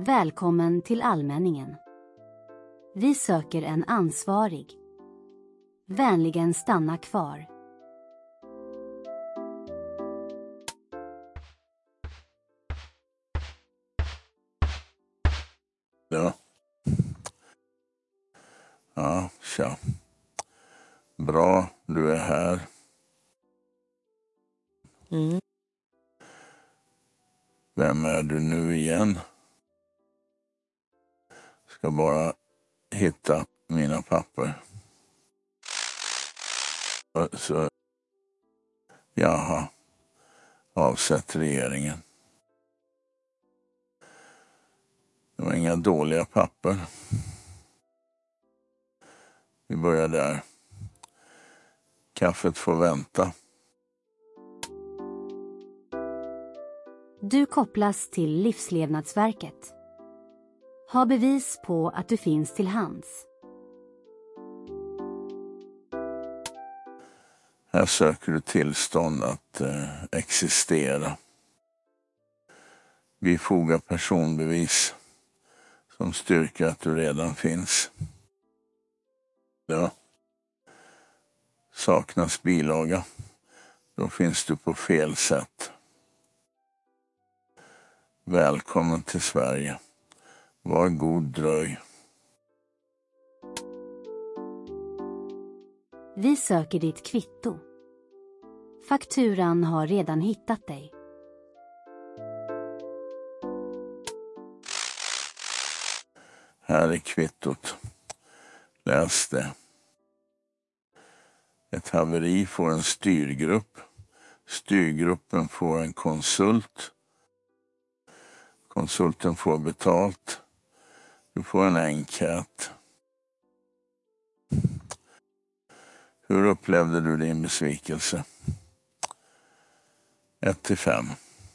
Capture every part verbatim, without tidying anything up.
Välkommen till allmänningen. Vi söker en ansvarig. Vänligen stanna kvar. Ja. Ja, tja. Bra, du är här. Mm. Vem är du nu igen? Ska bara hitta mina papper. Så, jaha, avsätt regeringen. Det var inga dåliga papper. Vi börjar där. Kaffet får vänta. Du kopplas till Livslevnadsverket. Ha bevis på att du finns till hands. Här söker du tillstånd att eh, existera. Bifoga personbevis som styrker att du redan finns. Ja. Saknas bilaga. Då finns du på fel sätt. Välkommen till Sverige. Var god dröj. Vi söker ditt kvitto. Fakturan har redan hittat dig. Här är kvittot. Läs det. Ett haveri får en styrgrupp. Styrgruppen får en konsult. Konsulten får betalt. Du får en enkät. Hur upplevde du din besvikelse? ett till fem.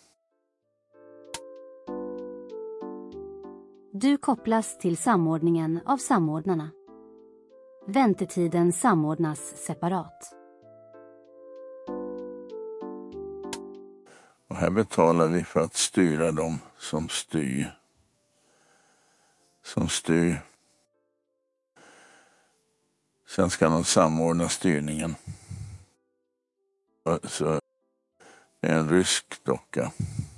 Du kopplas till samordningen av samordnarna. Väntetiden samordnas separat. Och här betalar vi för att styra dem som styr. Som styr. Sen ska de samordna styrningen. Så det är en rysk docka.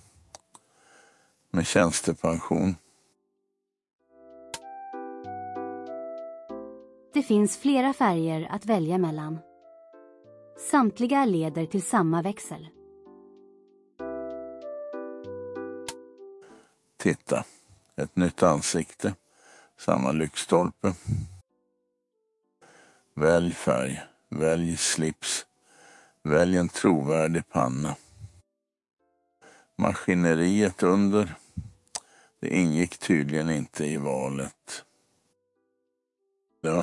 Med tjänstepension. Det finns flera färger att välja mellan. Samtliga leder till samma växel. Titta, ett nytt ansikte. Samma lyktstolpe. Välj färg, välj slips. Välj en trovärdig panna. Maskineriet under. Det ingick tydligen inte i valet. Ja.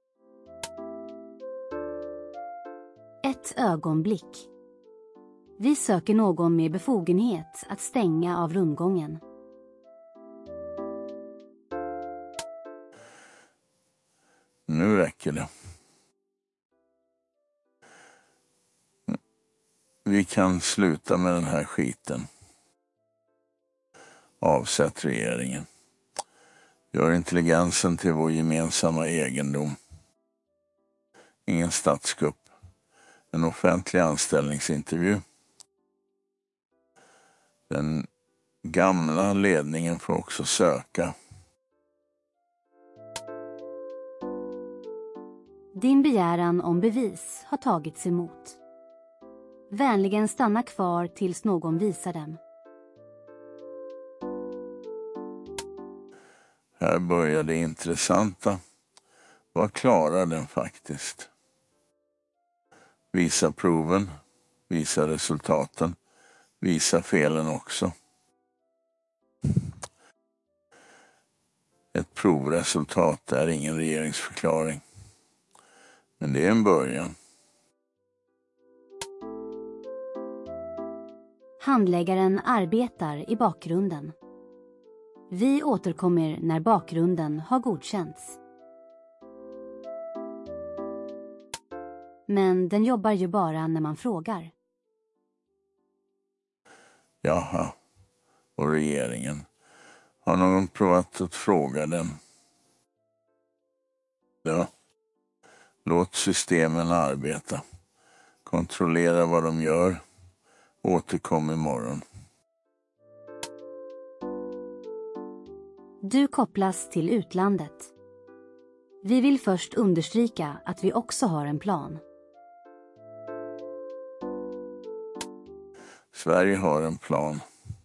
Ett ögonblick. Vi söker någon med befogenhet att stänga av rundgången. Nu räcker det. Vi kan sluta med den här skiten. Avsätt regeringen. Gör intelligensen till vår gemensamma egendom. Ingen statskupp. En offentlig anställningsintervju. Den gamla ledningen får också söka. Din begäran om bevis har tagits emot. Vänligen stanna kvar tills någon visar dem. Här börjar det intressanta. Vad klarar den faktiskt? Visa proven, visa resultaten, visa felen också. Ett provresultat är ingen regeringsförklaring. Men det är en början. Handläggaren arbetar i bakgrunden. Vi återkommer när bakgrunden har godkänts. Men den jobbar ju bara när man frågar. Jaha, och regeringen. Har någon provat att fråga dem? Ja. Låt systemen arbeta. Kontrollera vad de gör. Återkom imorgon. Du kopplas till utlandet. Vi vill först understryka att vi också har en plan. Sverige har en plan.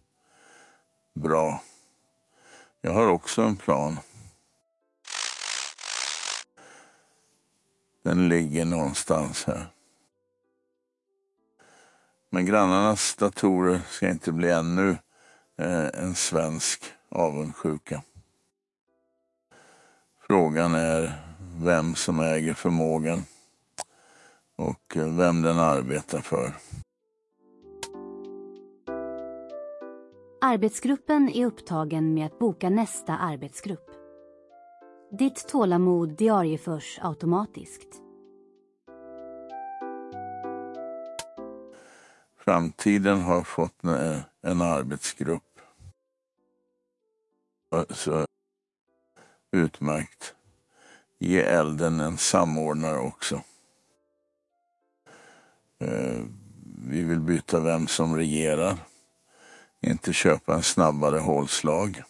Bra. Jag har också en plan. Den ligger någonstans här. Men grannarnas datorer ska inte bli ännu eh, en svensk avundsjuka. Frågan är vem som äger förmågan och vem den arbetar för. Arbetsgruppen är upptagen med att boka nästa arbetsgrupp. Ditt tålamod diarieförs automatiskt. Framtiden har fått en arbetsgrupp. Så utmärkt. Ge elden en samordnare också. Vi vill byta vem som regerar. Inte köpa en snabbare hålslag.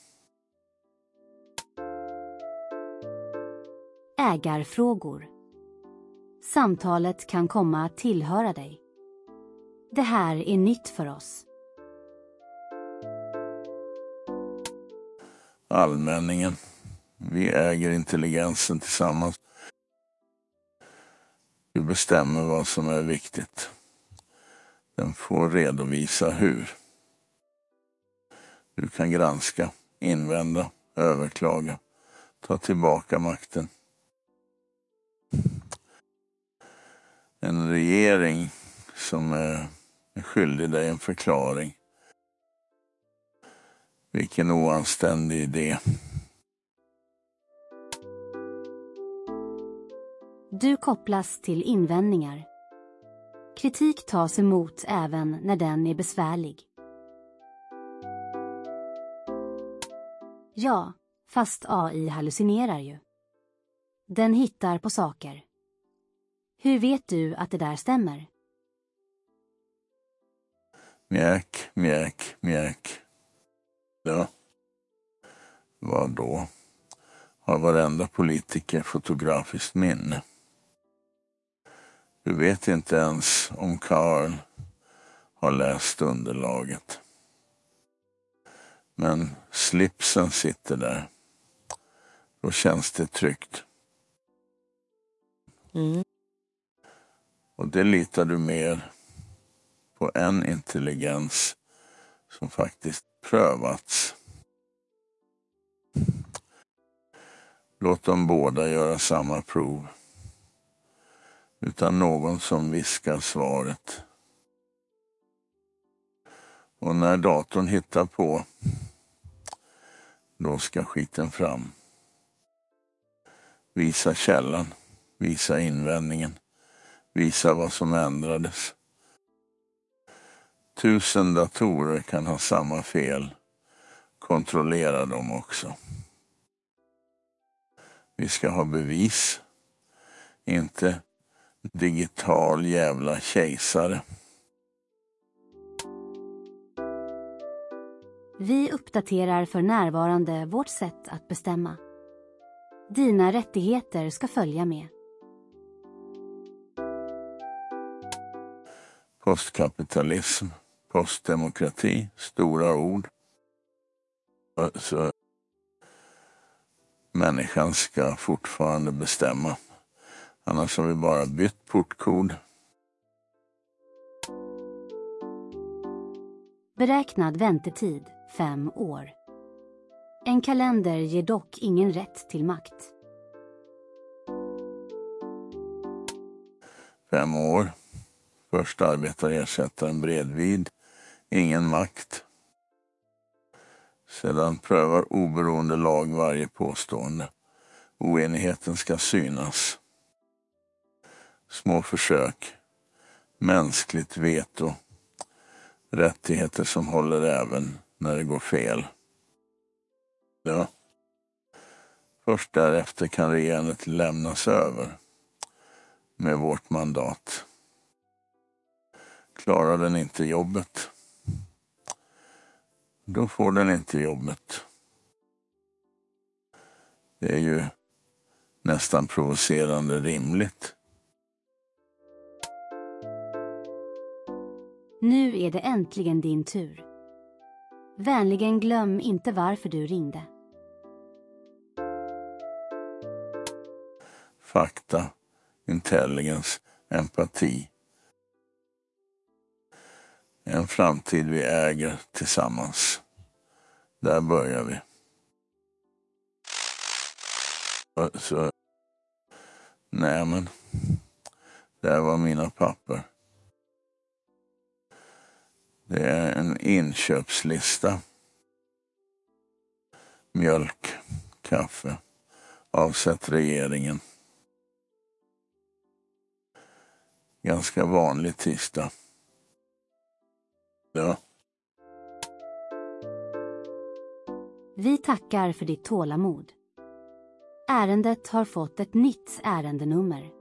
Ägarfrågor. Samtalet kan komma att tillhöra dig. Det här är nytt för oss. Allmänningen. Vi äger intelligensen tillsammans. Vi bestämmer vad som är viktigt. Den får redovisa hur. Du kan granska, invända, överklaga, ta tillbaka makten. En regering som är skyldig dig en förklaring. Vilken oanständig idé. Du kopplas till invändningar. Kritik tas emot även när den är besvärlig. Ja, fast A I hallucinerar ju. Den hittar på saker. Hur vet du att det där stämmer? Mjäk, mjäk, mjäk. Ja. Vad då? Har varenda politiker fotografiskt minne? Du vet inte ens om Karl har läst underlaget. Men slipsen sitter där. Då känns det tryggt. Mm. Och det litar du mer på en intelligens som faktiskt prövats. Låt dem båda göra samma prov. Utan någon som viskar svaret. Och när datorn hittar på, då ska skiten fram. Visa källan, visa invändningen, visa vad som ändrades. Tusen datorer kan ha samma fel. Kontrollera dem också. Vi ska ha bevis, inte digital jävla kejsare. Vi uppdaterar för närvarande vårt sätt att bestämma. Dina rättigheter ska följa med. Postkapitalism, postdemokrati, stora ord. Så människan ska fortfarande bestämma. Annars har vi bara bytt portkod. Beräknad väntetid fem år. En kalender ger dock ingen rätt till makt. Fem år. Först arbetar ersättaren bredvid. Ingen makt. Sedan prövar oberoende lag varje påstående. Oenigheten ska synas. Små försök. Mänskligt veto. Rättigheter som håller även när det går fel. Ja. Först därefter kan regerandet lämnas över med vårt mandat. Klarar den inte jobbet, då får den inte jobbet. Det är ju nästan provocerande rimligt. Nu är det äntligen din tur. Vänligen glöm inte varför du ringde. Fakta, intelligens, empati. En framtid vi äger tillsammans. Där börjar vi. Så, nej men, där var mina papper. Det är en inköpslista. Mjölk, kaffe, avsätt regeringen. Ganska vanlig tisdag. Ja. Vi tackar för ditt tålamod. Ärendet har fått ett nytt ärendenummer.